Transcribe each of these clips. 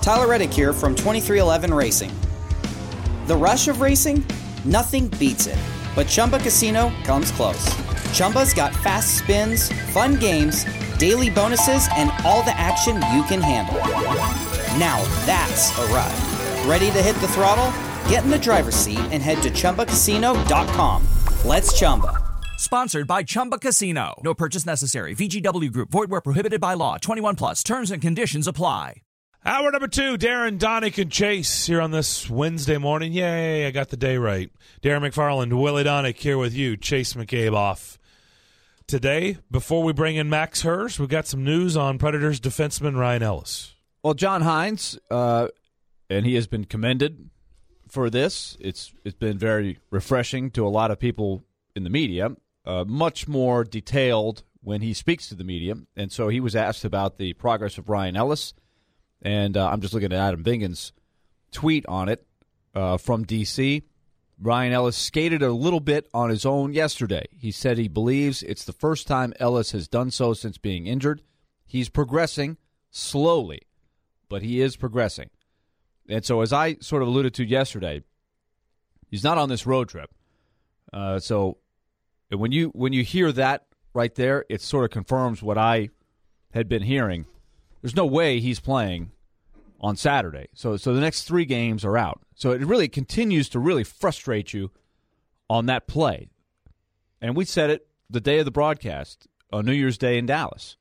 Tyler Reddick here from 2311 Racing. The rush of racing? Nothing beats it. But Chumba Casino comes close. Chumba's got fast spins, fun games, daily bonuses, and all the action you can handle. Now that's a ride. Ready to hit the throttle? Get in the driver's seat and head to ChumbaCasino.com. Let's Chumba. Sponsored by Chumba Casino. No purchase necessary. VGW Group. Void where prohibited by law. 21 plus. Terms and conditions apply. Hour number 2, Darren, Donick, and Chase here on this Wednesday morning. Yay, I got the day right. Darren McFarland, Willie Donick here with you. Chase McCabe off. Today, before we bring in Max Hers, we got some news on Predators defenseman Ryan Ellis. Well, John Hines, and he has been commended for this. It's been very refreshing to a lot of people in the media, much more detailed when he speaks to the media. And so he was asked about the progress of Ryan Ellis. And I'm just looking at Adam Vingan's tweet on it from D.C. Ryan Ellis skated a little bit on his own yesterday. He said he believes it's the first time Ellis has done so since being injured. He's progressing slowly, but he is progressing. And so as I sort of alluded to yesterday, he's not on this road trip. So when you hear that right there, it sort of confirms what I had been hearing. There's no way he's playing on Saturday. So the next 3 games are out. So it really continues to really frustrate you on that play. And we said it the day of the broadcast on New Year's Day in Dallas.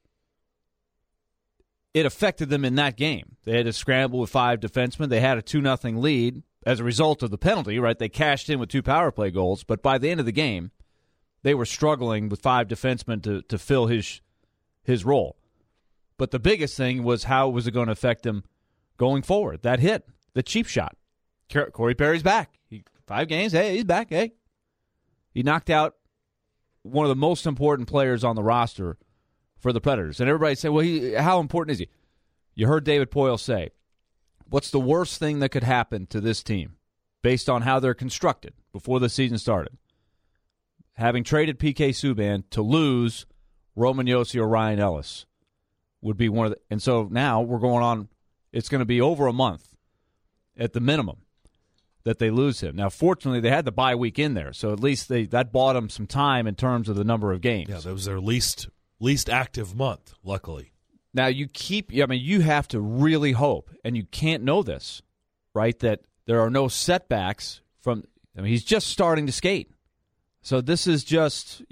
It affected them in that game. They had to scramble with 5 defensemen. They had a 2-0 lead as a result of the penalty, right? They cashed in with 2 power play goals. But by the end of the game, they were struggling with 5 defensemen to fill his role. But the biggest thing was how was it going to affect him going forward? That hit, the cheap shot. Corey Perry's back. 5 games, hey, he's back, hey. He knocked out one of the most important players on the roster for the Predators. And everybody said, well, how important is he? You heard David Poile say, what's the worst thing that could happen to this team based on how they're constructed before the season started? Having traded P.K. Subban to lose Roman Josi or Ryan Ellis would be one of the, and so now we're going on, it's going to be over a month at the minimum that they lose him. Now, fortunately, they had the bye week in there, so at least that bought them some time in terms of the number of games. Yeah, that was their least active month, luckily. Now, you have to really hope, and you can't know this, right, that there are no setbacks he's just starting to skate. So this is just,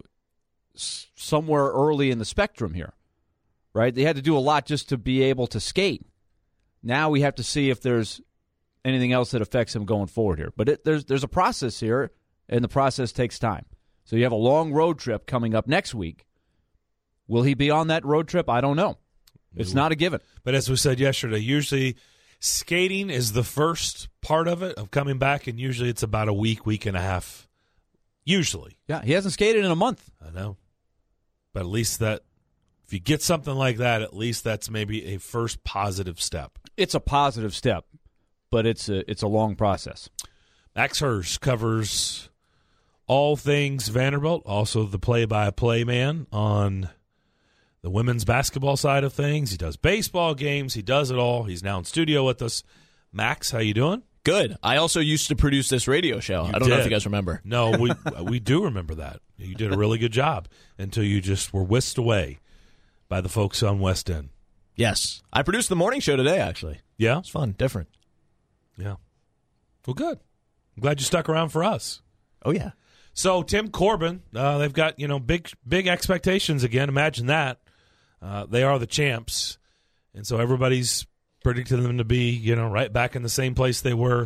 somewhere early in the spectrum here. Right? They had to do a lot just to be able to skate. Now we have to see if there's anything else that affects him going forward here. But there's a process here, and the process takes time. So you have a long road trip coming up next week. Will he be on that road trip? I don't know. It's not a given. But as we said yesterday, usually skating is the first part of it, of coming back, and usually it's about a week and a half. Usually. Yeah, he hasn't skated in a month. I know. But at least if you get something like that, at least that's maybe a first positive step. It's a positive step, but it's a long process. Max Hers covers all things Vanderbilt, also the play-by-play man on the women's basketball side of things. He does baseball games. He does it all. He's now in studio with us. Max, how you doing? Good. I also used to produce this radio show. I don't know if you guys remember. No, we do remember that. You did a really good job until you just were whisked away by the folks on West End. Yes. I produced the morning show today, actually. Yeah? It's fun, different. Yeah. Well, good. I'm glad you stuck around for us. Oh, yeah. So, Tim Corbin, they've got, big expectations again. Imagine that. They are the champs. And so everybody's predicted them to be, right back in the same place they were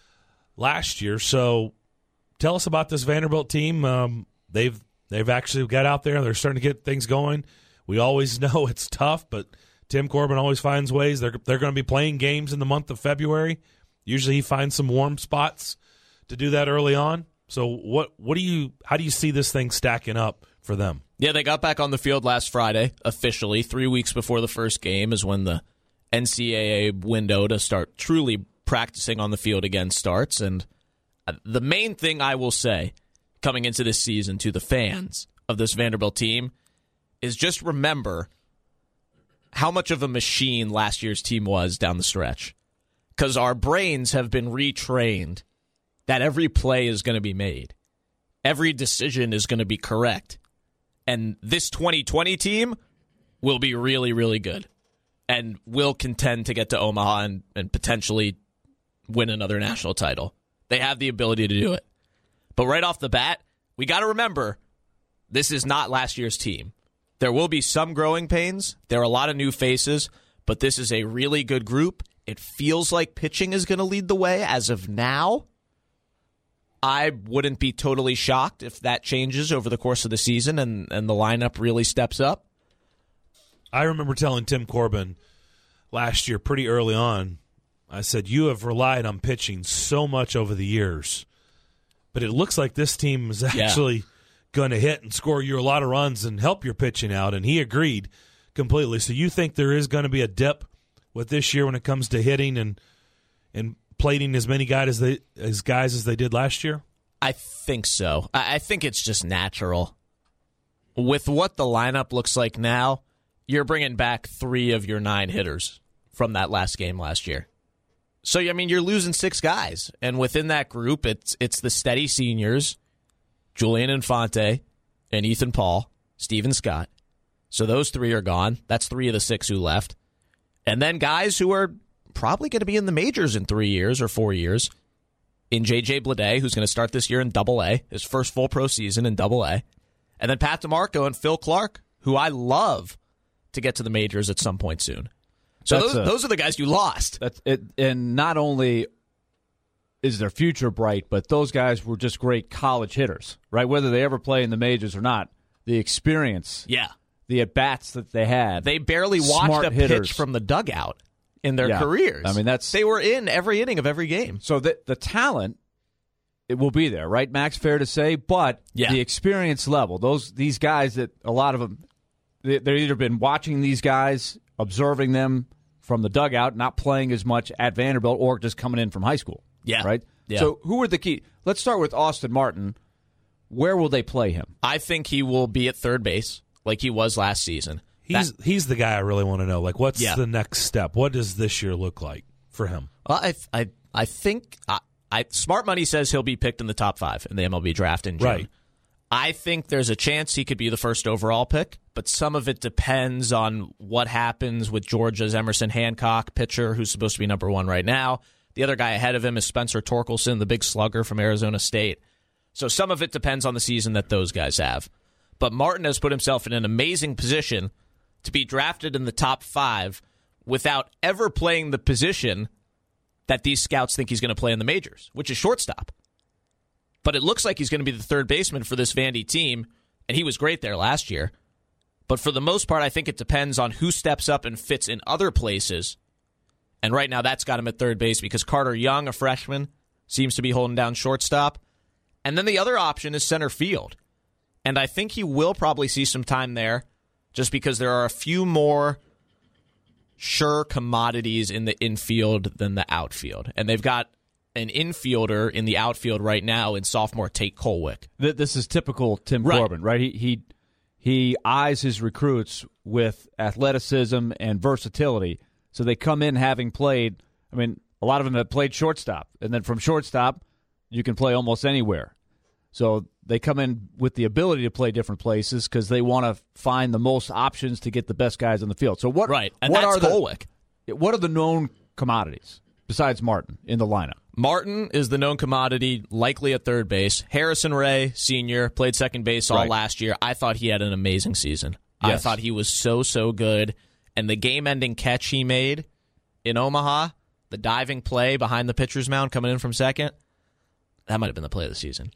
last year. So, tell us about this Vanderbilt team. They've actually got out there. They're starting to get things going. We always know it's tough, but Tim Corbin always finds ways. They're going to be playing games in the month of February. Usually he finds some warm spots to do that early on. So how do you see this thing stacking up for them? Yeah, they got back on the field last Friday, officially. 3 weeks before the first game is when the NCAA window to start truly practicing on the field again starts. And the main thing I will say coming into this season to the fans of this Vanderbilt team is just remember how much of a machine last year's team was down the stretch. Because our brains have been retrained that every play is going to be made. Every decision is going to be correct. And this 2020 team will be really, really good and will contend to get to Omaha and potentially win another national title. They have the ability to do it. But right off the bat, we got to remember, this is not last year's team. There will be some growing pains. There are a lot of new faces, but this is a really good group. It feels like pitching is going to lead the way as of now. I wouldn't be totally shocked if that changes over the course of the season and the lineup really steps up. I remember telling Tim Corbin last year pretty early on, I said, you have relied on pitching so much over the years, but it looks like this team is actually going to hit and score you a lot of runs and help your pitching out, and he agreed completely. So you think there is going to be a dip with this year when it comes to hitting and plating as many guys as they did last year? I think so. I think it's just natural. With what the lineup looks like now, you're bringing back 3 of your 9 hitters from that last game last year. So, I mean, you're losing 6 guys. And within that group, it's the steady seniors, Julian Infante and Ethan Paul, Steven Scott. So those 3 are gone. That's 3 of the 6 who left. And then guys who are probably going to be in the majors in 3 years or 4 years. In J.J. Bleday, who's going to start this year in Double-A, his first full pro season in Double-A. And then Pat DeMarco and Phil Clark, who I love to get to the majors at some point soon. So those are the guys you lost. That's it, and not only is their future bright, but those guys were just great college hitters, right? Whether they ever play in the majors or not, the experience, the at-bats that they had. They barely watched a pitch from the dugout in their careers. I mean, they were in every inning of every game. So the talent, it will be there, right, Max? Fair to say, but the experience level, these guys that a lot of them, they've either been watching these guys, observing them from the dugout, not playing as much at Vanderbilt, or just coming in from high school. Yeah. Right? Yeah. So who are the key? Let's start with Austin Martin. Where will they play him? I think he will be at third base like he was last season. He's the guy I really want to know. Like, what's the next step? What does this year look like for him? Well, I think Smart Money says he'll be picked in the top 5 in the MLB draft in June. Right. I think there's a chance he could be the first overall pick, but some of it depends on what happens with Georgia's Emerson Hancock, pitcher, who's supposed to be number 1 right now. The other guy ahead of him is Spencer Torkelson, the big slugger from Arizona State. So some of it depends on the season that those guys have. But Martin has put himself in an amazing position to be drafted in the top 5 without ever playing the position that these scouts think he's going to play in the majors, which is shortstop. But it looks like he's going to be the third baseman for this Vandy team, and he was great there last year. But for the most part, I think it depends on who steps up and fits in other places. And right now, that's got him at third base because Carter Young, a freshman, seems to be holding down shortstop. And then the other option is center field. And I think he will probably see some time there just because there are a few more sure commodities in the infield than the outfield. And they've got an infielder in the outfield right now in sophomore Tate Colwick. This is typical Tim Corbin, right? He eyes his recruits with athleticism and versatility. So they come in having played, I mean, a lot of them have played shortstop. And then from shortstop, you can play almost anywhere. So they come in with the ability to play different places because they want to find the most options to get the best guys on the field. So what that's Colwick. What are the known commodities besides Martin in the lineup? Martin is the known commodity, likely at third base. Harrison Ray, senior, played second base all last year. I thought he had an amazing season. Yes. I thought he was so good. And the game-ending catch he made in Omaha, the diving play behind the pitcher's mound coming in from second, that might have been the play of the season.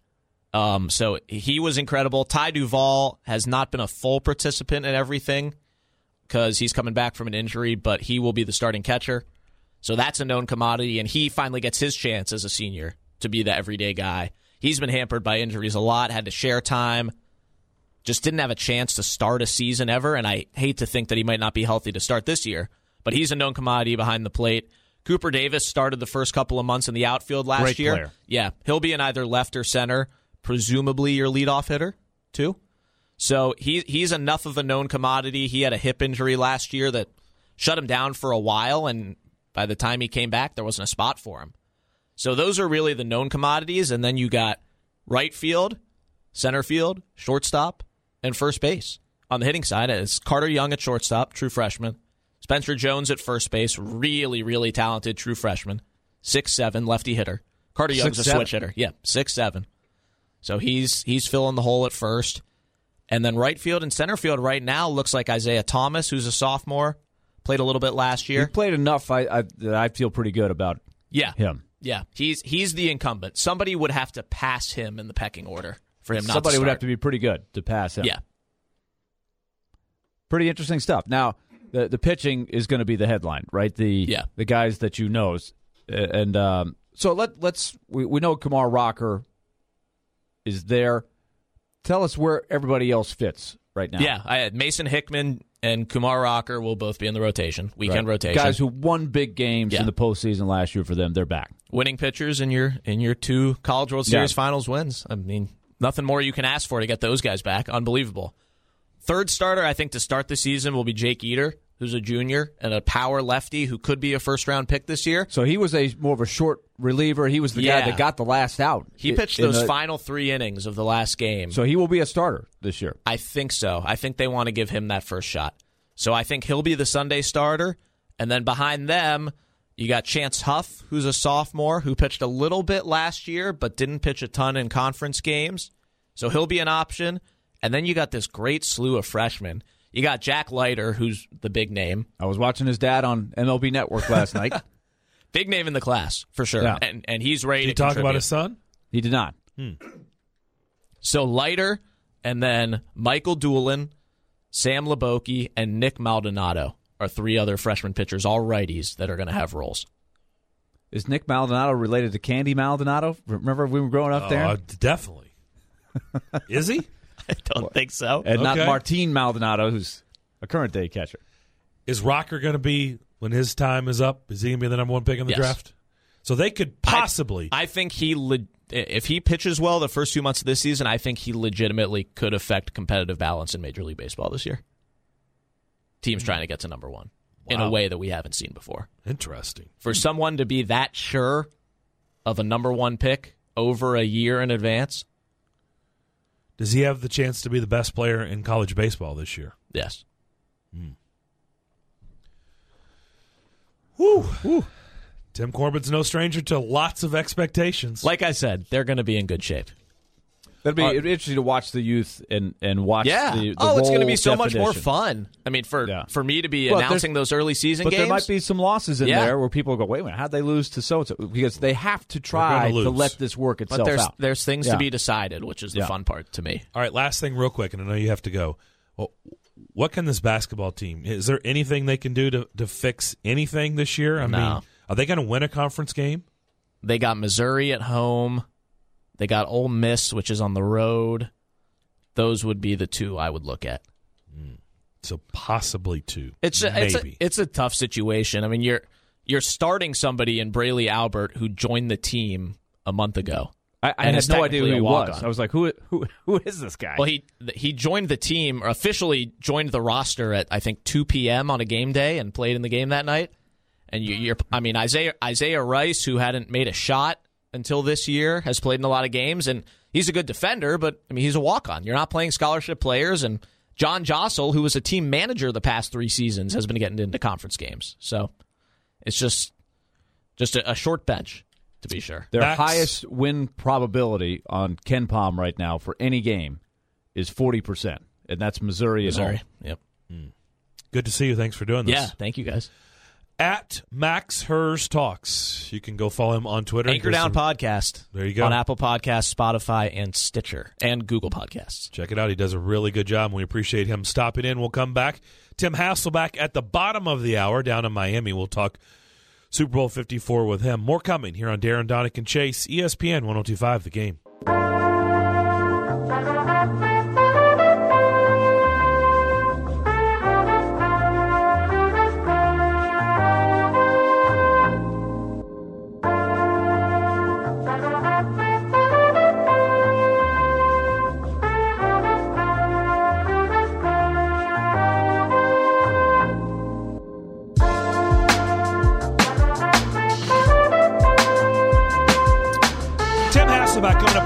So he was incredible. Ty Duvall has not been a full participant in everything because he's coming back from an injury, but he will be the starting catcher. So that's a known commodity, and he finally gets his chance as a senior to be the everyday guy. He's been hampered by injuries a lot, had to share time, just didn't have a chance to start a season ever, and I hate to think that he might not be healthy to start this year, but he's a known commodity behind the plate. Cooper Davis started the first couple of months in the outfield last year. Player. Yeah, he'll be in either left or center, presumably your leadoff hitter, too. So he's enough of a known commodity. He had a hip injury last year that shut him down for a while, and by the time he came back, there wasn't a spot for him. So those are really the known commodities, and then you got right field, center field, shortstop, and first base. On the hitting side, it's Carter Young at shortstop, true freshman. Spencer Jones at first base, really, really talented true freshman. 6'7", lefty hitter. Carter Young's a switch hitter. Yeah, 6'7". So he's filling the hole at first. And then right field and center field right now looks like Isaiah Thomas, who's a sophomore, played a little bit last year. He played enough that I feel pretty good about him. Yeah, he's the incumbent. Somebody would have to pass him in the pecking order for him not to Somebody start. would have to be pretty good to pass him. Yeah. Pretty interesting stuff. Now, the pitching is going to be the headline, right? The guys that you know. And so we know Kumar Rocker is there. Tell us where everybody else fits right now. Yeah, I had Mason Hickman and Kumar Rocker will both be in the rotation, weekend rotation. Guys who won big games in the postseason last year for them, they're back. Winning pitchers in your 2 College World Series Finals wins. I mean, nothing more you can ask for to get those guys back. Unbelievable. Third starter, I think, to start the season will be Jake Eater, who's a junior and a power lefty who could be a first-round pick this year. So he was more of a short reliever. He was the guy that got the last out. He pitched those final 3 innings of the last game. So he will be a starter this year. I think so. I think they want to give him that first shot. So I think he'll be the Sunday starter. And then behind them, you got Chance Huff, who's a sophomore, who pitched a little bit last year but didn't pitch a ton in conference games. So he'll be an option. And then you got this great slew of freshmen. You got Jack Leiter, who's the big name. I was watching his dad on MLB Network last night. Big name in the class, for sure. Yeah. And he's ready to talk about his son? He did not. So Leiter, and then Michael Doolin, Sam Leboki, and Nick Maldonado are 3 other freshman pitchers, all righties, that are going to have roles. Is Nick Maldonado related to Candy Maldonado? Remember we were growing up there? Definitely. Is he? I don't think so. And not Martin Maldonado, who's a current-day catcher. Is Rocker going to be, when his time is up, is he going to be the number 1 pick in the draft? So they could possibly. I think if he pitches well the first 2 months of this season, I think he legitimately could affect competitive balance in Major League Baseball this year. Teams trying to get to number 1 in a way that we haven't seen before. Interesting. For someone to be that sure of a number 1 pick over a year in advance. Does he have the chance to be the best player in college baseball this year? Yes. Whew. Tim Corbin's no stranger to lots of expectations. Like I said, they're going to be in good shape. It'd be interesting to watch the youth and watch the it's going to be so definition. much more fun. I mean, for me to be announcing those early season games. But there might be some losses in there where people go, wait a minute, how'd they lose to so-and-so? Because they have to try to let this work itself out. There's things to be decided, which is the fun part to me. All right, last thing real quick, and I know you have to go. Well, what can this basketball team, is there anything they can do to fix anything this year? I mean, are they going to win a conference game? They got Missouri at home. They got Ole Miss, which is on the road. Those would be the 2 I would look at. So possibly 2. It's a tough situation. I mean, you're starting somebody in Brayley Albert who joined the team a month ago. I had no idea who he was. I was like, who is this guy? Well, he joined the team, or officially joined the roster at, I think, 2 p.m. on a game day and played in the game that night. And Isaiah Rice, who hadn't made a shot until this year, has played in a lot of games, and he's a good defender, but I mean, he's a walk-on. You're not playing scholarship players, and John Jossel, who was a team manager the past 3 seasons, has been getting into conference games. So it's just a short bench, to be sure. Their highest win probability on Ken Palm right now for any game is 40%, and that's Missouri. Yep. Good to see you. Thanks for doing this. Yeah, thank you, guys. At Max Hers Talks. You can go follow him on Twitter. Anchor Down Podcast. There you go. On Apple Podcasts, Spotify, and Stitcher, and Google Podcasts. Check it out. He does a really good job. We appreciate him stopping in. We'll come back. Tim Hasselback at the bottom of the hour down in Miami. We'll talk Super Bowl 54 with him. More coming here on Darren, Donick, and Chase, ESPN 102.5 The Game.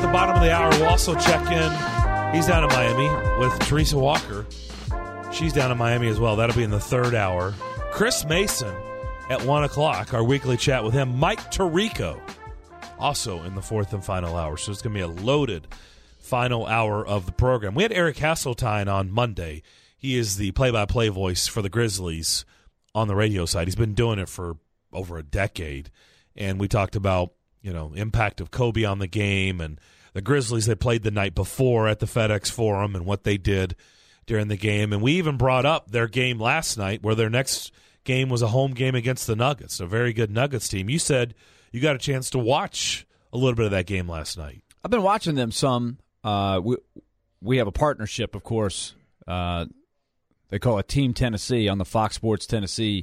the bottom of the hour, we'll also check in. He's down in Miami with Teresa Walker. She's down in Miami as well. That'll be in the third hour. Chris Mason at 1 o'clock, our weekly chat with him. Mike Tirico also in the fourth and final hour. So it's going to be a loaded final hour of the program. We had Eric Hasseltine on Monday. He is the play-by-play voice for the Grizzlies on the radio side. He's been doing it for over a decade. And we talked about, impact of Kobe on the game and the Grizzlies they played the night before at the FedEx Forum and what they did during the game. And we even brought up their game last night where their next game was a home game against the Nuggets, a very good Nuggets team. You said you got a chance to watch a little bit of that game last night. I've been watching them some. We have a partnership, of course. They call it Team Tennessee on the Fox Sports Tennessee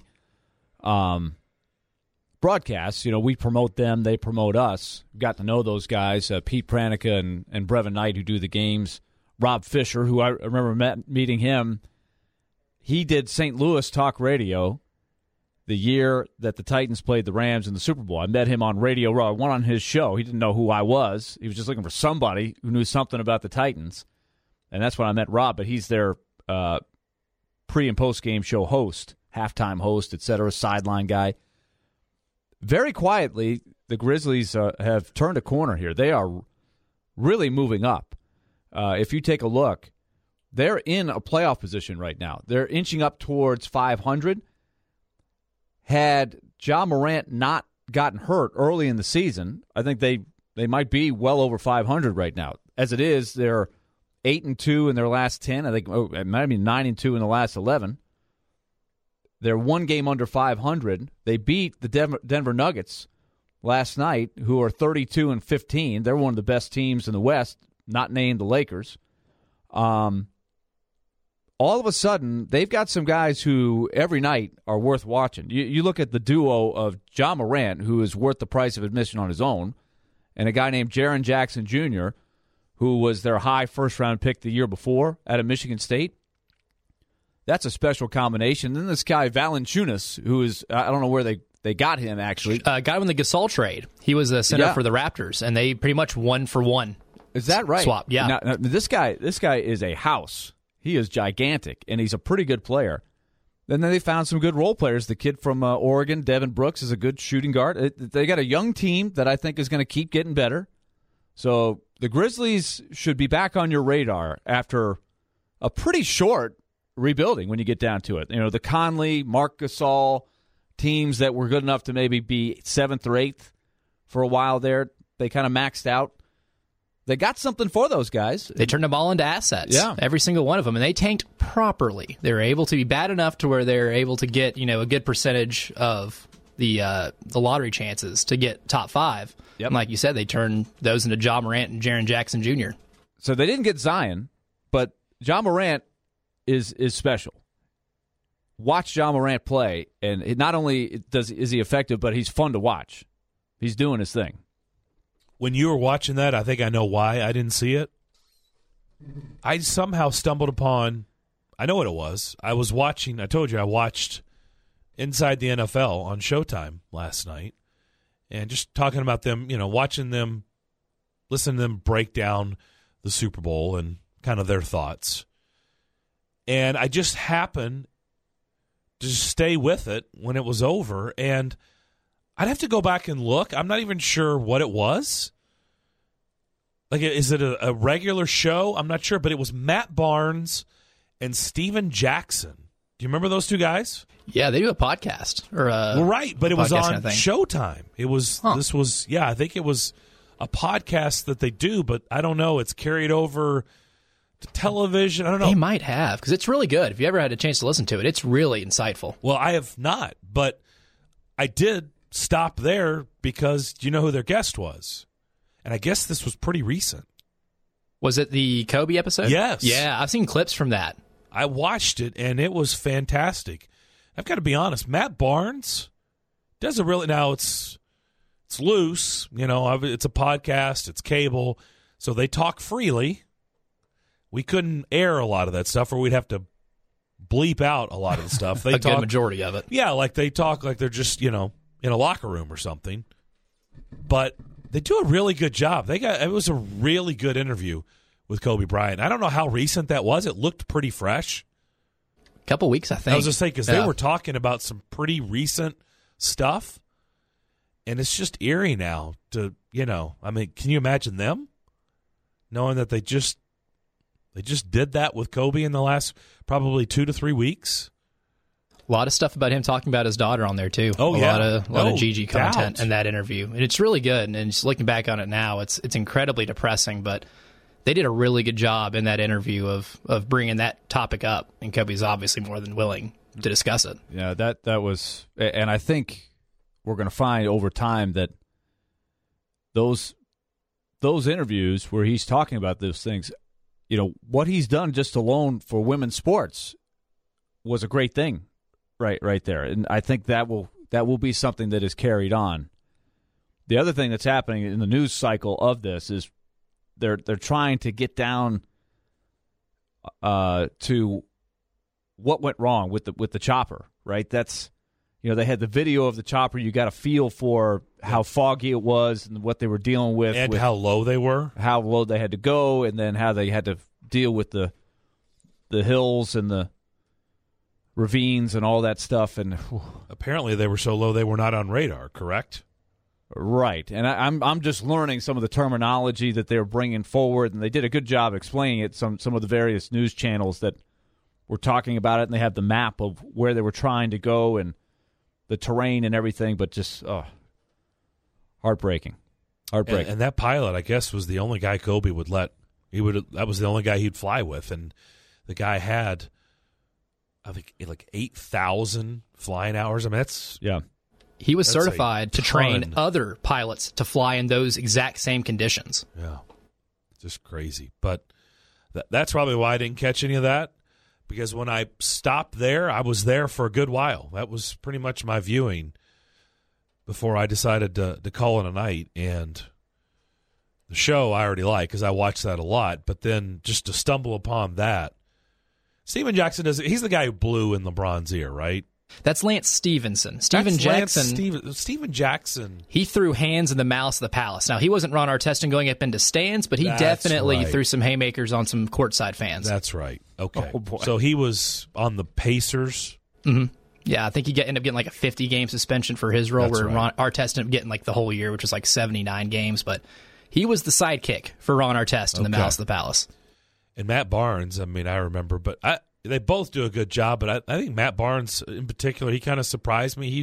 broadcasts. We promote them, they promote us. Got to know those guys, Pete Pranica and Brevin Knight, who do the games. Rob Fisher, who I remember meeting him. He did St. Louis talk radio the year that the Titans played the Rams in the Super Bowl. I met him on Radio Row. I went on his show. He didn't know who I was. He was just looking for somebody who knew something about the Titans. And that's when I met Rob, but he's their pre- and post-game show host, halftime host, etc., sideline guy. Very quietly, the Grizzlies have turned a corner here. They are really moving up. If you take a look, they're in a playoff position right now. They're inching up towards 500. Had Ja Morant not gotten hurt early in the season, I think they might be well over 500 right now. As it is, they're 8-2 in their last 10. I think it might be 9-2 in the last 11. They're one game under 500. They beat the Denver Nuggets last night, who are 32-15. They're one of the best teams in the West, not named the Lakers. All of a sudden, they've got some guys who every night are worth watching. You look at the duo of Ja Morant, who is worth the price of admission on his own, and a guy named Jaren Jackson Jr., who was their high first-round pick the year before out of Michigan State. That's a special combination. Then this guy, Valanciunas, who is, I don't know where they got him, actually. Got him in the Gasol trade. He was a center for the Raptors, and they pretty much 1-for-1. Is that right? Swap, yeah. Now, this guy is a house. He is gigantic, and he's a pretty good player. And then they found some good role players. The kid from Oregon, Devin Brooks, is a good shooting guard. They got a young team that I think is going to keep getting better. So the Grizzlies should be back on your radar after a pretty short rebuilding when you get down to it. The Conley, Marc Gasol teams that were good enough to maybe be 7th or 8th for a while there, they kind of maxed out. They got something for those guys. They turned them all into assets. Yeah. Every single one of them. And they tanked properly. They were able to be bad enough to where they're able to get, a good percentage of the lottery chances to get top 5. Yep. And like you said, they turned those into Ja Morant and Jaren Jackson Jr. So they didn't get Zion, but Ja Morant is special. Watch Ja Morant play, and not only is he effective, but he's fun to watch. He's doing his thing. When you were watching that, I think I know why I didn't see it. I somehow stumbled upon, I know what it was. I was watching, I told you, I watched Inside the NFL on Showtime last night, and just talking about them, watching them, listening to them break down the Super Bowl and kind of their thoughts. And I just happened to stay with it when it was over, and I'd have to go back and look. I'm not even sure what it was. Like, is it a regular show? I'm not sure, but it was Matt Barnes and Steven Jackson. Do you remember those two guys? Yeah, they do a podcast. Well, right, but it was on kind of thing. Showtime. It was, This was, I think it was a podcast that they do, but I don't know. It's carried over to television. I don't know. They might have, because it's really good. If you ever had a chance to listen to it, it's really insightful. Well, I have not, but I did stop there because do you know who their guest was? And I guess this was pretty recent. Was it the Kobe episode? Yes. Yeah, I've seen clips from that. I watched it, and it was fantastic. I've got to be honest. Matt Barnes does a really – now it's loose. It's a podcast. It's cable. So they talk freely. We couldn't air a lot of that stuff, or we'd have to bleep out a lot of the stuff. They good majority of it. Yeah, like they talk like they're just, in a locker room or something. But They do a really good job. It was a really good interview with Kobe Bryant. I don't know how recent that was. It looked pretty fresh. Couple weeks, I think. I was just saying, because they were talking about some pretty recent stuff, and it's just eerie now to, I mean, can you imagine them knowing that they just did that with Kobe in the last probably 2 to 3 weeks? A lot of stuff about him talking about his daughter on there, too. Oh, A lot of Gigi doubt. content in that interview. And it's really good. And just looking back on it now, it's incredibly depressing, but they did a really good job in that interview of bringing that topic up. And Kobe's obviously more than willing to discuss it. Yeah, that was, and I think we're going to find over time that those interviews where he's talking about those things, what he's done just alone for women's sports was a great thing. Right there, and I think that will be something that is carried on. The other thing that's happening in the news cycle of this is they're trying to get down to what went wrong with the chopper. Right, that's they had the video of the chopper. You got a feel for how foggy it was and what they were dealing with, and how low they were, how low they had to go, and then how they had to deal with the hills and the ravines and all that stuff, and apparently they were so low they were not on radar. Correct? Right, and I'm just learning some of the terminology that they're bringing forward, and they did a good job explaining it. Some of the various news channels that were talking about it, and they have the map of where they were trying to go and the terrain and everything, but just heartbreaking. And that pilot, I guess, was the only guy Kobe would let. That was the only guy he'd fly with, and the guy had, I think, like 8,000 flying hours. I mean, he was certified to train other pilots to fly in those exact same conditions. Yeah, just crazy. But that's probably why I didn't catch any of that, because when I stopped there, I was there for a good while. That was pretty much my viewing before I decided to call it a night. And the show I already like because I watch that a lot. But then just to stumble upon that, Steven Jackson he's the guy who blew in LeBron's ear, right? That's Lance Stevenson. Steven Jackson. He threw hands in the malice of the palace. Now, he wasn't Ron Artest going up into stands, but he definitely threw some haymakers on some courtside fans. That's right. Okay. Oh, boy. So he was on the Pacers. Mm-hmm. Yeah, I think he ended up getting like a 50-game suspension for his role, where right. Ron Artest ended up getting like the whole year, which was like 79 games. But he was the sidekick for Ron Artest in the malice of the palace. And Matt Barnes, I mean, I remember, but they both do a good job. But I think Matt Barnes in particular, he kind of surprised me.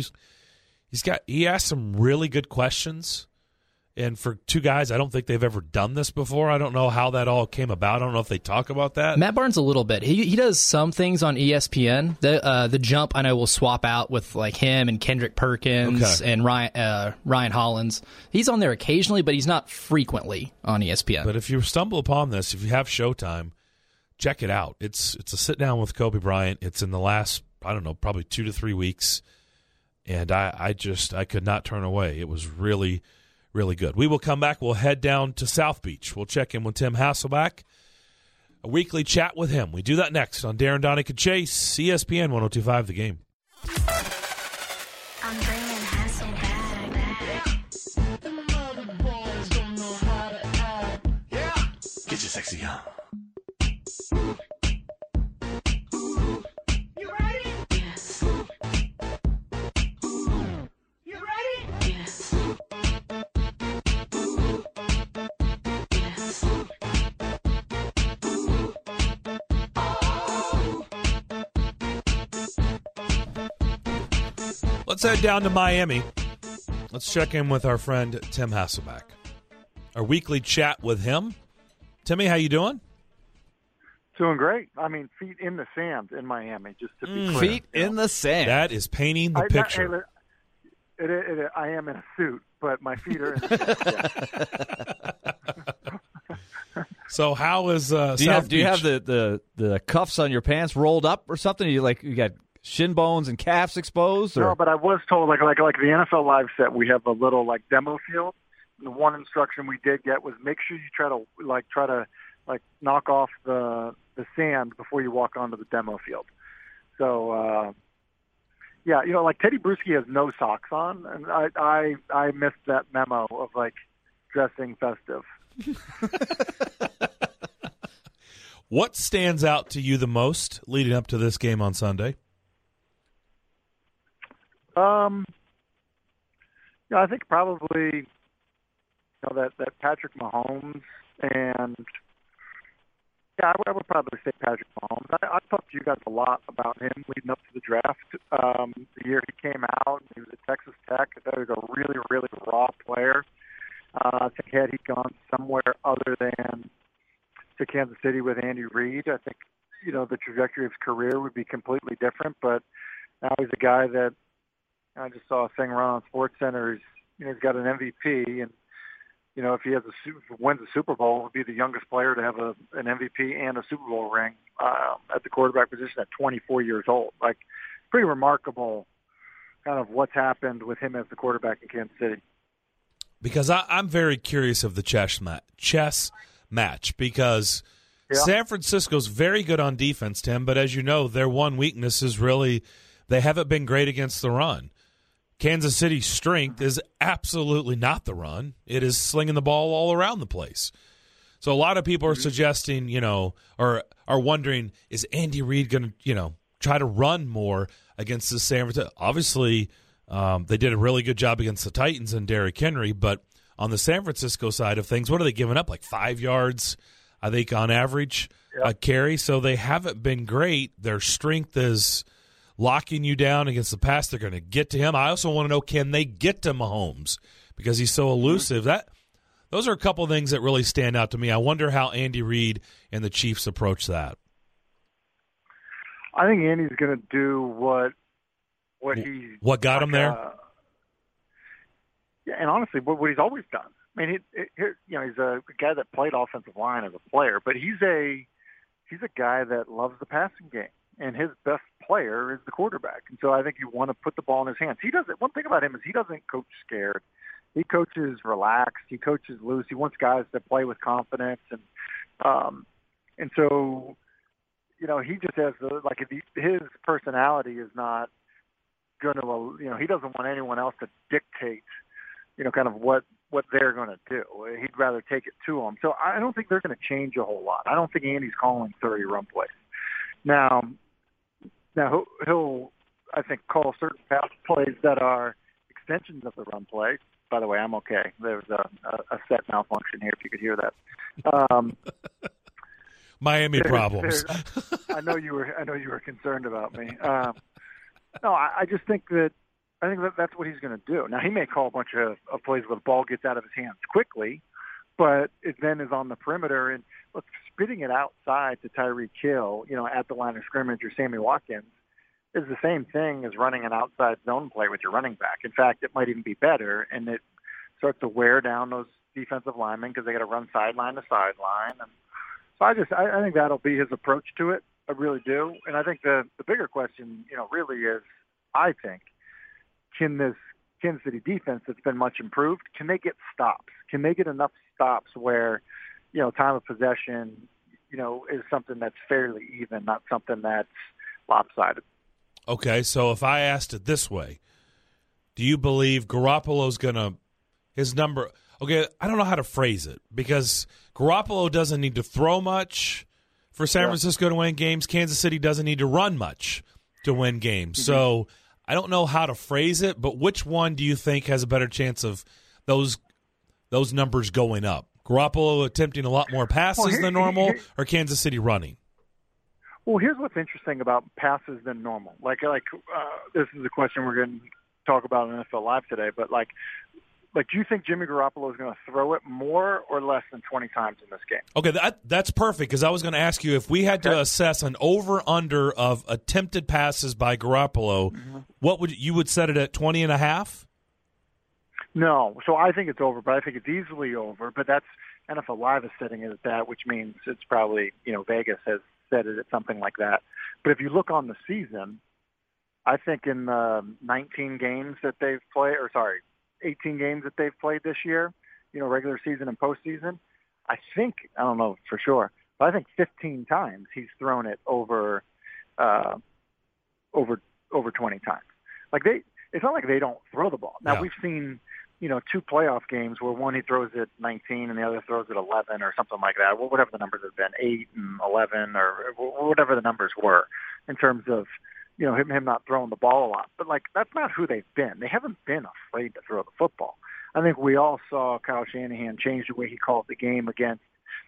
He asked some really good questions, and for two guys, I don't think they've ever done this before. I don't know how that all came about. I don't know if they talk about that. Matt Barnes a little bit. He does some things on ESPN. The Jump I know will swap out with like him and Kendrick Perkins and Ryan Hollins. He's on there occasionally, but he's not frequently on ESPN. But if you stumble upon this, if you have Showtime, check it out. It's a sit down with Kobe Bryant. It's in the last, I don't know, probably 2 to 3 weeks, and I could not turn away. It was really, really good. We will come back. We'll head down to South Beach. We'll check in with Tim Hasselback. A weekly chat with him. We do that next on Darren Donick and Chase, ESPN 102.5 The Game. I'm bringing Hasselback. Get your sexy on. You ready? Yes. You ready? Yes. Yes. Let's head down to Miami. Let's check in with our friend Tim Hasselback. Our weekly chat with him. Timmy, how you doing? Doing great. I mean, feet in the sand in Miami, just to be clear. Feet in the sand. That is painting the picture. I am in a suit, but my feet are in the sand. So how is South Beach? Do you have the cuffs on your pants rolled up or something? You got shin bones and calves exposed? Or? No, but I was told, like the NFL Live set, we have a little demo field. And the one instruction we did get was make sure you try to knock off the sand before you walk onto the demo field. So Teddy Bruschi has no socks on, and I missed that memo of dressing festive. What stands out to you the most leading up to this game on Sunday? I think probably that Patrick Mahomes, and I would probably say Patrick Mahomes. I talked to you guys a lot about him leading up to the draft. The year he came out, he was at Texas Tech. I thought he was a really, really raw player. I think had he gone somewhere other than to Kansas City with Andy Reid, I think the trajectory of his career would be completely different. But now he's a guy that I just saw a thing run on SportsCenter. He's got an MVP, and if he wins a Super Bowl, he'll be the youngest player to have an MVP and a Super Bowl ring at the quarterback position at 24 years old. Like, pretty remarkable, kind of what's happened with him as the quarterback in Kansas City. Because I'm very curious of the chess match because San Francisco's very good on defense, Tim, but as you know, their one weakness is really they haven't been great against the run. Kansas City's strength is absolutely not the run. It is slinging the ball all around the place. So a lot of people are suggesting, or are wondering, is Andy Reid going to, try to run more against the San Francisco? Obviously, they did a really good job against the Titans and Derrick Henry, but on the San Francisco side of things, what are they giving up? Like 5 yards, I think, on average a carry. So they haven't been great. Their strength is locking you down against the pass. They're going to get to him. I also want to know, can they get to Mahomes because he's so elusive? Those are a couple of things that really stand out to me. I wonder how Andy Reid and the Chiefs approach that. I think Andy's going to do what got him there. And honestly, what he's always done. I mean, he's a guy that played offensive line as a player, but he's a guy that loves the passing game. And his best player is the quarterback. And so I think you want to put the ball in his hands. One thing about him is he doesn't coach scared. He coaches relaxed. He coaches loose. He wants guys to play with confidence. And so, he just has his personality is not going to, he doesn't want anyone else to dictate, kind of what they're going to do. He'd rather take it to them. So I don't think they're going to change a whole lot. I don't think Andy's calling 30 run plays. Now he'll, I think, call certain pass plays that are extensions of the run play. By the way, I'm okay. There's a set malfunction here, if you could hear that. Miami problems. I know you were concerned about me. No, I just think that's what he's going to do. Now, he may call a bunch of plays where the ball gets out of his hands quickly, but it then is on the perimeter and spitting it outside to Tyreek Hill, at the line of scrimmage, or Sammy Watkins is the same thing as running an outside zone play with your running back. In fact, it might even be better, and it starts to wear down those defensive linemen because they got to run sideline to sideline. And so I think that'll be his approach to it. I really do. And I think the bigger question, really is, I think, can this Kansas City defense that's been much improved, can they get stops? Can they get enough stops where, time of possession, is something that's fairly even, not something that's lopsided? Okay, so if I asked it this way, do you believe Garoppolo's going to – his number – okay, I don't know how to phrase it because Garoppolo doesn't need to throw much for San Francisco to win games. Kansas City doesn't need to run much to win games. Mm-hmm. So I don't know how to phrase it, but which one do you think has a better chance of those numbers going up? Garoppolo attempting a lot more passes than normal or Kansas City running? Well, here's what's interesting about passes than normal. This is a question we're going to talk about on NFL Live today, but do you think Jimmy Garoppolo is going to throw it more or less than 20 times in this game? Okay, that's perfect because I was going to ask you if we had to assess an over-under of attempted passes by Garoppolo, what would you would set it at 20.5? No, so I think it's over, but I think it's easily over. But that's NFL Live is setting it at that, which means it's probably Vegas has set it at something like that. But if you look on the season, I think in the 19 games that they've played, 18 games that they've played this year, regular season and postseason, I don't know for sure, but I think 15 times he's thrown it over 20 times. It's not like they don't throw the ball. Now we've seen 2 playoff games where one he throws it 19 and the other throws it 11 or something like that. Whatever the numbers have been, 8 and 11 or whatever the numbers were in terms of, him not throwing the ball a lot. But, that's not who they've been. They haven't been afraid to throw the football. I think we all saw Kyle Shanahan change the way he called the game against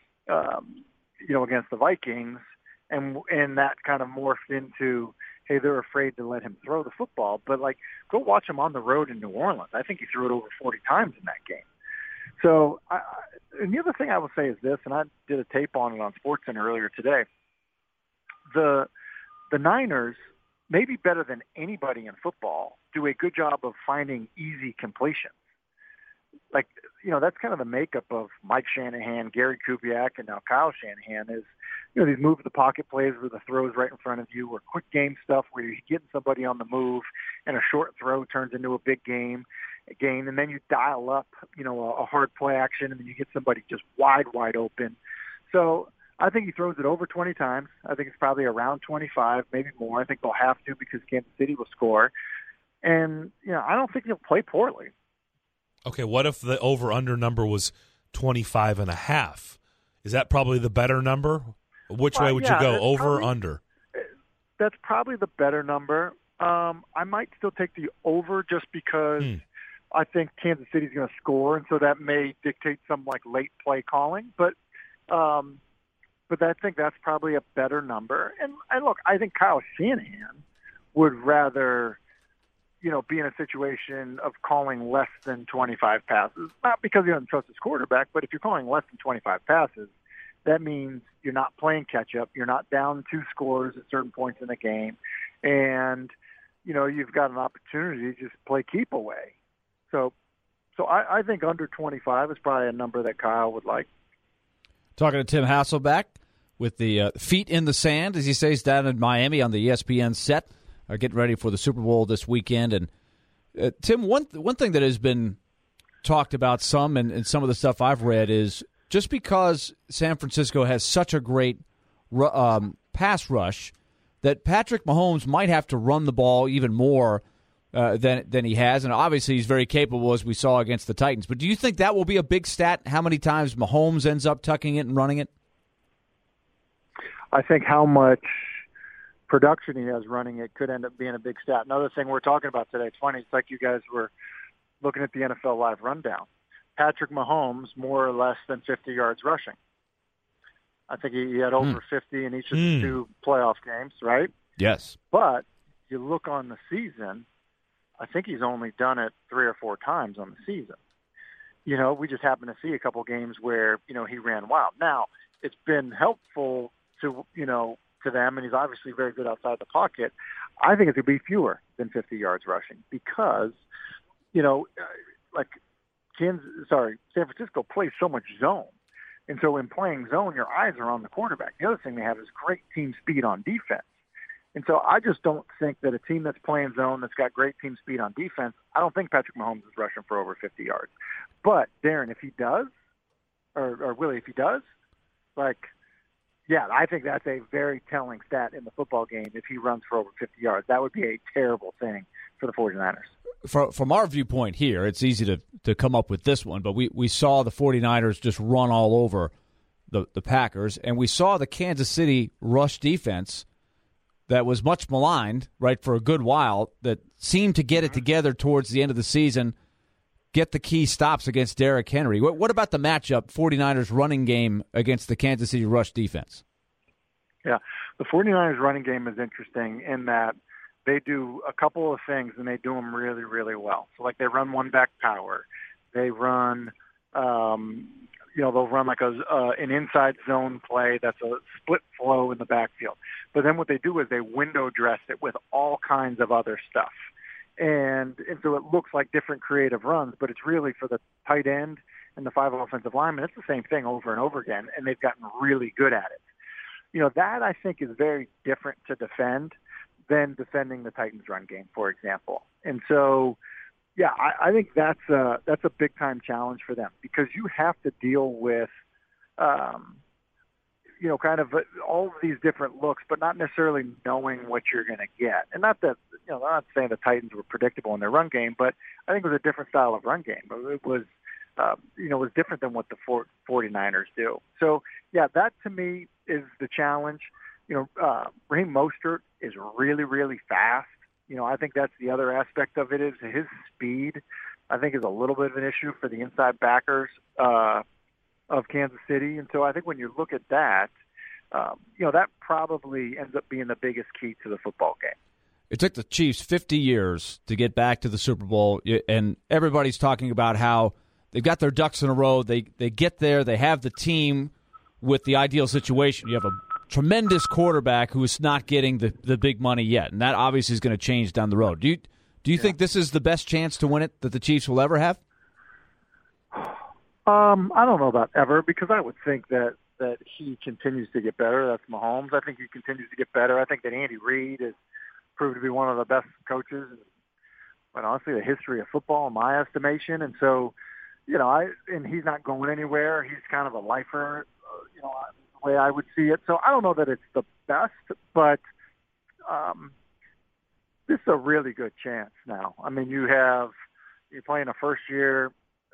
the Vikings, and that kind of morphed into, hey, they're afraid to let him throw the football. But, go watch him on the road in New Orleans. I think he threw it over 40 times in that game. So, and the other thing I will say is this, and I did a tape on it on SportsCenter earlier today. The Niners, maybe better than anybody in football, do a good job of finding easy completions. That's kind of the makeup of Mike Shanahan, Gary Kubiak, and now Kyle Shanahan is, these move the pocket plays where the throws right in front of you, or quick game stuff where you're getting somebody on the move and a short throw turns into a big gain, and then you dial up, a hard play action, and then you get somebody just wide open. So I think he throws it over 20 times. I think it's probably around 25, maybe more. I think they'll have to because Kansas City will score. And, I don't think he'll play poorly. Okay, what if the over-under number was 25.5? Is that probably the better number? Which way would you go, over or under? That's probably the better number. I might still take the over just because I think Kansas City's going to score, and so that may dictate some late play calling. But I think that's probably a better number. And look, I think Kyle Shanahan would rather be in a situation of calling less than 25 passes, not because he doesn't trust his quarterback, but if you're calling less than 25 passes, that means you're not playing catch-up. You're not down 2 scores at certain points in the game. And, you've got an opportunity to just play keep away. So I think under 25 is probably a number that Kyle would like. Talking to Tim Hasselbeck with the feet in the sand, as he says, down in Miami on the ESPN set. Getting ready for the Super Bowl this weekend. And Tim, one thing that has been talked about some and some of the stuff I've read is just because San Francisco has such a great pass rush that Patrick Mahomes might have to run the ball even more than he has. And obviously he's very capable, as we saw against the Titans. But do you think that will be a big stat, how many times Mahomes ends up tucking it and running it? I think how much production he has running it could end up being a big stat. Another thing we're talking about today, it's funny, it's like you guys were looking at the NFL Live rundown. Patrick Mahomes, more or less than 50 yards rushing. I think he had over 50 in each of the 2 playoff games, right? Yes. But you look on the season, I think he's only done it 3 or 4 times on the season. We just happen to see a couple games where, he ran wild. Now, it's been helpful to them, and he's obviously very good outside the pocket. I think it could be fewer than 50 yards rushing because, San Francisco plays so much zone. And so in playing zone, your eyes are on the quarterback. The other thing they have is great team speed on defense. And so I just don't think that a team that's playing zone that's got great team speed on defense, I don't think Patrick Mahomes is rushing for over 50 yards. But, Darren, if he does, or Willie, if he does, yeah, I think that's a very telling stat in the football game if he runs for over 50 yards. That would be a terrible thing for the 49ers. From our viewpoint here, it's easy to come up with this one, but we saw the 49ers just run all over the Packers, and we saw the Kansas City rush defense that was much maligned, right, for a good while, that seemed to get it together towards the end of the season, get the key stops against Derrick Henry. What about the matchup, 49ers running game against the Kansas City rush defense? Yeah, the 49ers running game is interesting in that they do a couple of things, and they do them really, really well. So, they run one-back power. They run, they'll run an inside zone play that's a split flow in the backfield. But then what they do is they window dress it with all kinds of other stuff. And so it looks like different creative runs, but it's really for the tight end and the 5 offensive linemen. It's the same thing over and over again, and they've gotten really good at it. That I think is very different to defend than defending the Titans' run game, for example. And so, yeah, I think that's a big-time challenge for them because you have to deal with, kind of all of these different looks, but not necessarily knowing what you're going to get. And not that, I'm not saying the Titans were predictable in their run game, but I think it was a different style of run game. It was, it was different than what the 49ers do. So, yeah, that to me is the challenge. Raheem Mostert is really, really fast. I think that's the other aspect of it is his speed, I think, is a little bit of an issue for the inside backers of Kansas City. And so I think when you look at that, that probably ends up being the biggest key to the football game. It took the Chiefs 50 years to get back to the Super Bowl, and everybody's talking about how they've got their ducks in a row. They get there. They have the team with the ideal situation. You have a tremendous quarterback who is not getting the big money yet, and that obviously is going to change down the road. Do you think this is the best chance to win it that the Chiefs will ever have? I don't know about ever, because I would think that he continues to get better. That's Mahomes. I think he continues to get better. I think that Andy Reid has proved to be one of the best coaches in, quite honestly, the history of football, in my estimation. And so, and he's not going anywhere. He's kind of a lifer, the way I would see it. So I don't know that it's the best, but this is a really good chance now. I mean, you're playing a first year,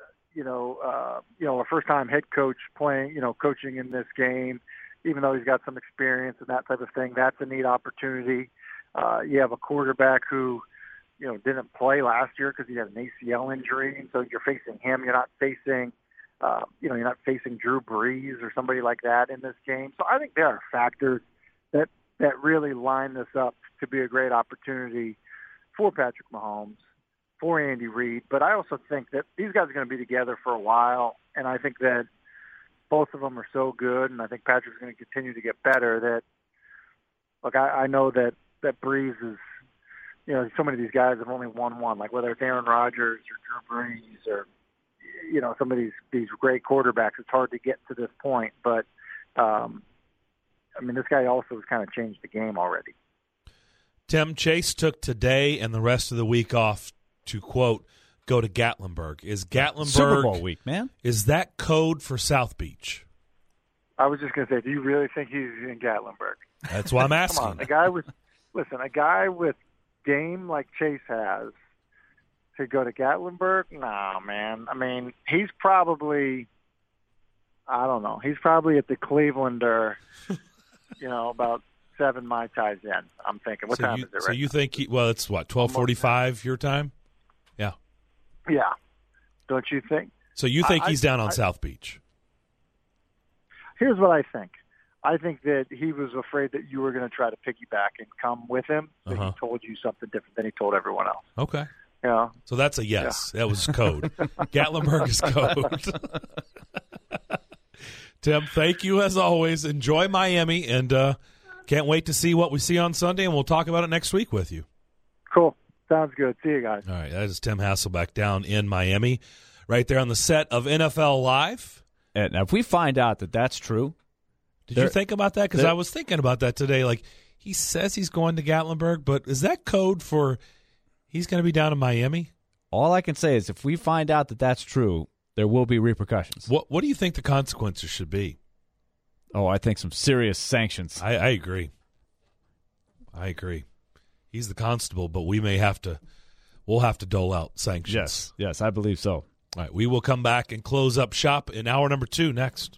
a first-time head coach playing, coaching in this game, even though he's got some experience and that type of thing. That's a neat opportunity. You have a quarterback who, didn't play last year because he had an ACL injury, and so you're facing him. You're not facing, you're not facing Drew Brees or somebody like that in this game. So I think there are factors that really line this up to be a great opportunity for Patrick Mahomes, for Andy Reid. But I also think that these guys are going to be together for a while, and I think that both of them are so good, and I think Patrick's going to continue to get better. That, look, I know that Brees is, so many of these guys have only won one, like whether it's Aaron Rodgers or Drew Brees or, some of these great quarterbacks. It's hard to get to this point, but this guy also has kind of changed the game already. Tim, Chase took today and the rest of the week off to, quote, go to Gatlinburg. Is Gatlinburg Super Bowl week, man? Is that code for South Beach? I was just going to say, do you really think he's in Gatlinburg? That's why I'm asking. Come on, a guy with game like Chase has to go to Gatlinburg? No, man. I mean, he's probably, I don't know, he's probably at the Clevelander, about 7 Mai Tais in, I'm thinking. What time is it right So you think it's what, 12:45 your time? Yeah. Yeah. Don't you think? So you think he's down on South Beach? Here's what I think. I think that he was afraid that you were going to try to piggyback and come with him, but he told you something different than he told everyone else. Okay. Yeah. So that's a yes. Yeah. That was code. Gatlinburg is code. Tim, thank you as always. Enjoy Miami, and can't wait to see what we see on Sunday, and we'll talk about it next week with you. Cool. Sounds good. See you guys. All right. That is Tim Hasselbeck down in Miami, right there on the set of NFL Live. And now, if we find out that that's true, did you think about that? Because I was thinking about that today. Like, he says he's going to Gatlinburg, but is that code for he's going to be down in Miami? All I can say is if we find out that that's true, there will be repercussions. What do you think the consequences should be? Oh, I think some serious sanctions. I agree. He's the constable, but we'll have to dole out sanctions. Yes, I believe so. All right, we will come back and close up shop in hour number 2 next.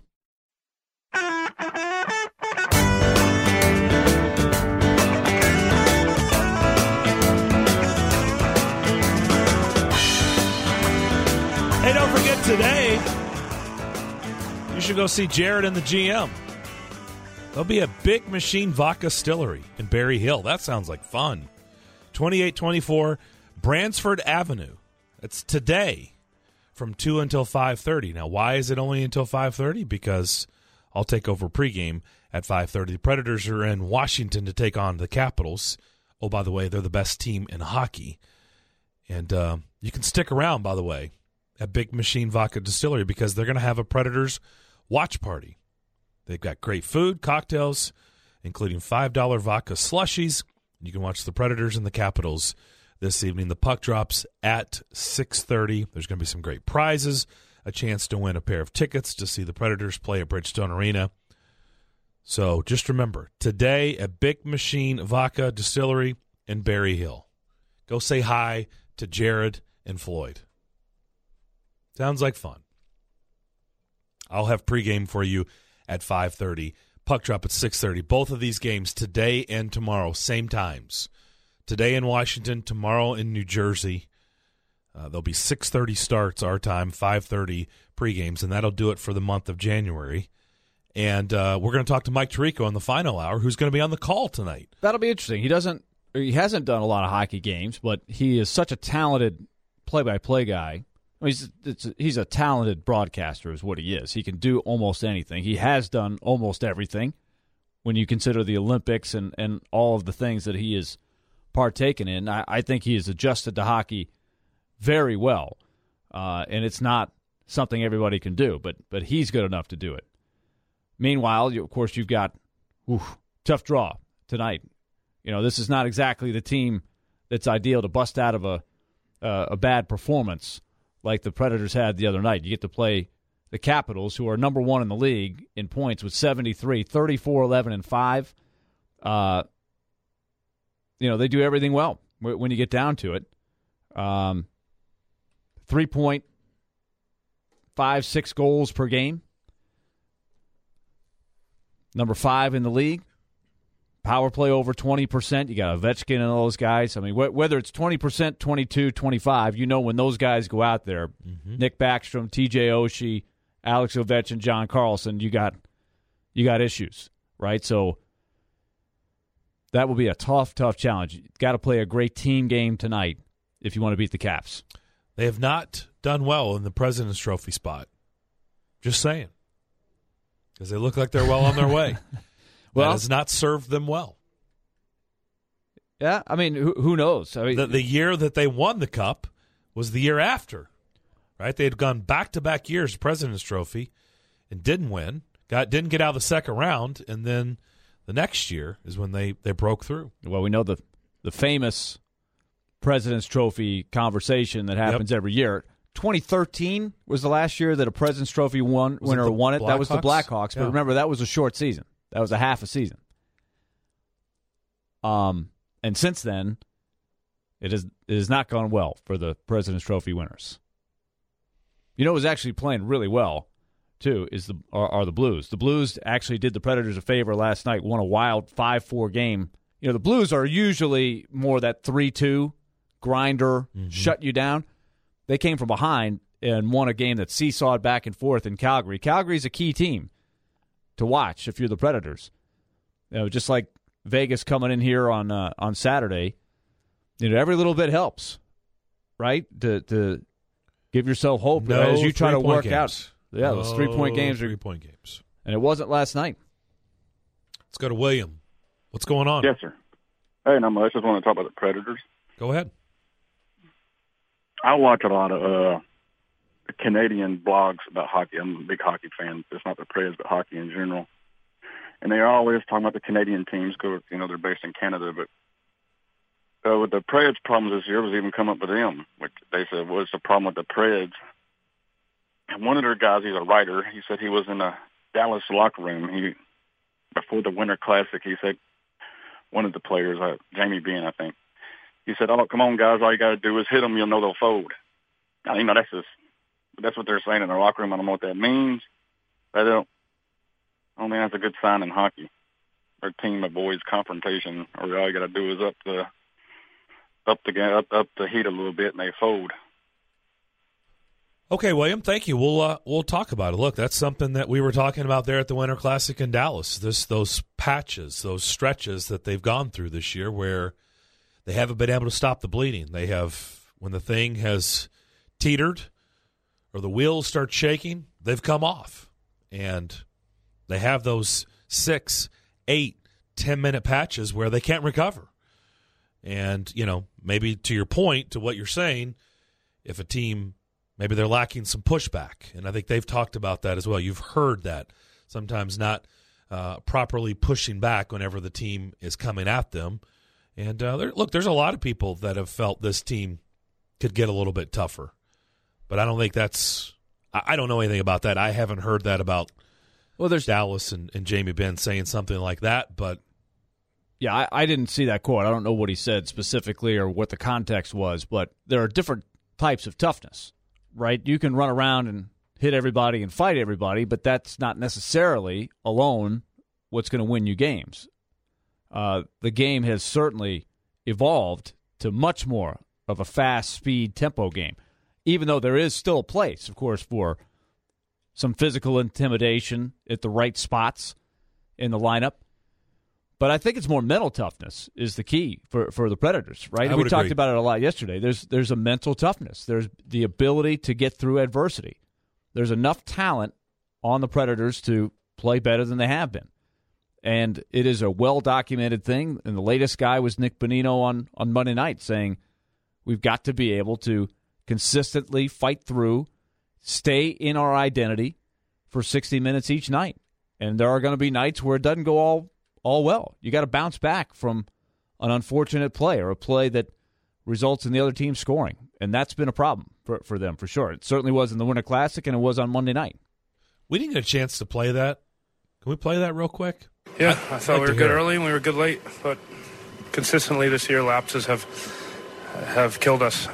Hey, don't forget today, you should go see Jared and the GM. There'll be a Big Machine Vodka Distillery in Berry Hill. That sounds like fun. 2824 Bransford Avenue. It's today from 2 until 5:30. Now, why is it only until 5:30? Because I'll take over pregame at 5:30. The Predators are in Washington to take on the Capitals. Oh, by the way, they're the best team in hockey. And you can stick around, by the way, at Big Machine Vodka Distillery because they're going to have a Predators watch party. They've got great food, cocktails, including $5 vodka slushies. You can watch the Predators and the Capitals this evening. The puck drops at 6:30. There's going to be some great prizes, a chance to win a pair of tickets to see the Predators play at Bridgestone Arena. So just remember, today at Big Machine Vodka Distillery in Berry Hill. Go say hi to Jared and Floyd. Sounds like fun. I'll have pregame for you at 5:30. Puck drop at 6:30. Both of these games today and tomorrow, same times. Today in Washington, tomorrow in New Jersey. There'll be 6:30 starts our time, 5:30 pregames, and that'll do it for the month of January. And we're going to talk to Mike Tirico in the final hour, who's going to be on the call tonight. That'll be interesting. He hasn't done a lot of hockey games, but he is such a talented play-by-play guy. I mean, he's a talented broadcaster is what he is. He can do almost anything. He has done almost everything when you consider the Olympics and all of the things that he has partaken in. I think he has adjusted to hockey very well, and it's not something everybody can do, but he's good enough to do it. Meanwhile, of course, you've got tough draw tonight. This is not exactly the team that's ideal to bust out of a bad performance like the Predators had the other night. You get to play the Capitals, who are number one in the league in points with 73, 34, 11, and 5. They do everything well when you get down to it. 3.56 goals per game. Number 5 in the league. Power play over 20%. You got Ovechkin and all those guys. I mean, whether it's 20%, 22, 25, when those guys go out there, Nick Backstrom, TJ Oshie, Alex Ovechkin, John Carlson, you got issues, right? So that will be a tough challenge. You got to play a great team game tonight if you want to beat the Caps. They have not done well in the President's Trophy spot. Just saying. Because they look like they're well on their way. Well, that has not served them well. Yeah, I mean, who knows? I mean, the year that they won the Cup was the year after, right? They had gone back-to-back years President's Trophy and didn't win, didn't get out of the second round, and then the next year is when they broke through. Well, we know the famous President's Trophy conversation that happens every year. 2013 was the last year that a President's Trophy winner won it. That was the Blackhawks, but remember, that was a short season. That was a half a season. And since then, it has not gone well for the President's Trophy winners. Who's actually playing really well, too, are the Blues. The Blues actually did the Predators a favor last night, won a wild 5-4 game. The Blues are usually more that 3-2 grinder, shut you down. They came from behind and won a game that seesawed back and forth in Calgary. Calgary's a key team to watch if you're the Predators. Just like Vegas coming in here on Saturday, every little bit helps, right? To give yourself hope as you try to work out. Yeah, those 3-point games. 3-point games. And it wasn't last night. Let's go to William. What's going on? Yes, sir. Hey, not much. I just want to talk about the Predators. Go ahead. I watch a lot of Canadian blogs about hockey. I'm a big hockey fan. It's not the Preds, but hockey in general. And they are always talking about the Canadian teams because, they're based in Canada. But with the Preds problems this year was even come up with them, which they said was the problem with the Preds. And one of their guys, he's a writer, he said he was in a Dallas locker room. Before the Winter Classic, he said, one of the players, Jamie Benn, I think, he said, "Oh, come on, guys, all you got to do is hit them, you'll know they'll fold." Now, that's what they're saying in their locker room. I don't know what that means. I don't think that's a good sign in hockey. Their team avoids confrontation, or all you got to do is up the heat a little bit, and they fold. Okay, William, thank you. We'll talk about it. Look, that's something that we were talking about there at the Winter Classic in Dallas. Those patches, those stretches that they've gone through this year where they haven't been able to stop the bleeding. They have, when the thing has teetered or the wheels start shaking, they've come off. And they have those 6, 8, 10-minute patches where they can't recover. And, maybe to your point, to what you're saying, if a team, maybe they're lacking some pushback. And I think they've talked about that as well. You've heard that sometimes not properly pushing back whenever the team is coming at them. And there's a lot of people that have felt this team could get a little bit tougher. But I don't think I don't know anything about that. I haven't heard that about Well, there's Dallas and Jamie Benn saying something like that, but yeah, I didn't see that quote. I don't know what he said specifically or what the context was, but there are different types of toughness, right? You can run around and hit everybody and fight everybody, but that's not necessarily alone what's going to win you games. The game has certainly evolved to much more of a fast, speed, tempo game, even though there is still a place, of course, for some physical intimidation at the right spots in the lineup. But I think it's more mental toughness is the key for the Predators, right? We talked about it a lot yesterday. There's a mental toughness. There's the ability to get through adversity. There's enough talent on the Predators to play better than they have been. And it is a well-documented thing. And the latest guy was Nick Bonino on Monday night saying we've got to be able to consistently fight through, stay in our identity for 60 minutes each night. And there are going to be nights where it doesn't go all well. You got to bounce back from an unfortunate play or a play that results in the other team scoring. And that's been a problem for them, for sure. It certainly was in the Winter Classic, and it was on Monday night. We didn't get a chance to play that. Can we play that real quick? Yeah, I thought we were good early and we were good late, but consistently this year lapses have killed us.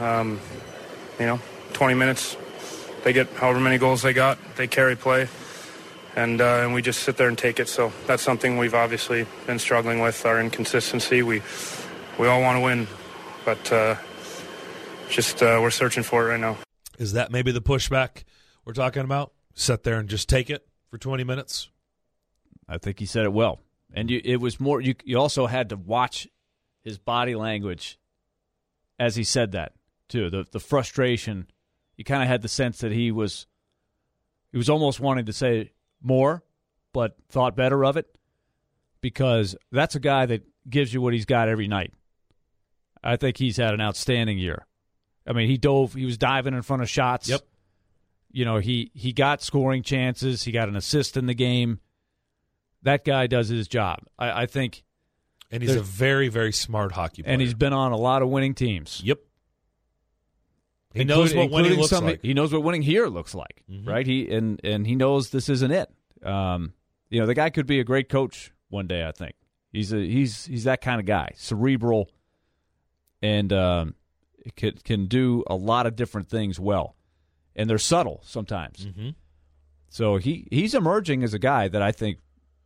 20 minutes, they get however many goals they got, they carry play, and we just sit there and take it. So that's something we've obviously been struggling with, our inconsistency. We all want to win, but we're searching for it right now. Is that maybe the pushback we're talking about? Sit there and just take it for 20 minutes? I think he said it well. And it was more, you also had to watch his body language as he said that, too. The frustration, you kind of had the sense that he was almost wanting to say more, but thought better of it, because that's a guy that gives you what he's got every night. I think he's had an outstanding year. I mean, he was diving in front of shots. Yep. He got scoring chances. He got an assist in the game. That guy does his job. I think. And he's a very, very smart hockey player. And he's been on a lot of winning teams. Yep. He knows what winning looks like. He knows what winning here looks like, right? He knows this isn't it. The guy could be a great coach one day, I think. He's that kind of guy, cerebral, and can do a lot of different things well. And they're subtle sometimes. Mm-hmm. So he's emerging as a guy that I think,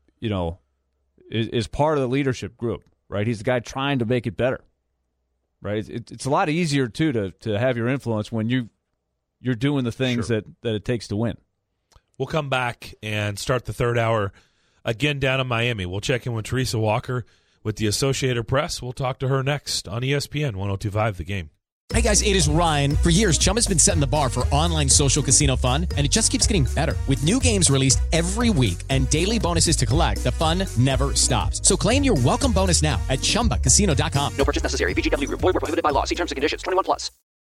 is part of the leadership group, right? He's the guy trying to make it better, right? It's a lot easier, too, to have your influence when you're doing the things that it takes to win. We'll come back and start the third hour again down in Miami. We'll check in with Teresa Walker with the Associated Press. We'll talk to her next on ESPN 102.5 The Game. Hey guys, it is Ryan. For years, Chumba's been setting the bar for online social casino fun, and it just keeps getting better. With new games released every week and daily bonuses to collect, the fun never stops. So claim your welcome bonus now at ChumbaCasino.com. No purchase necessary. VGW Group. Void where prohibited by law. See terms and conditions. 21+.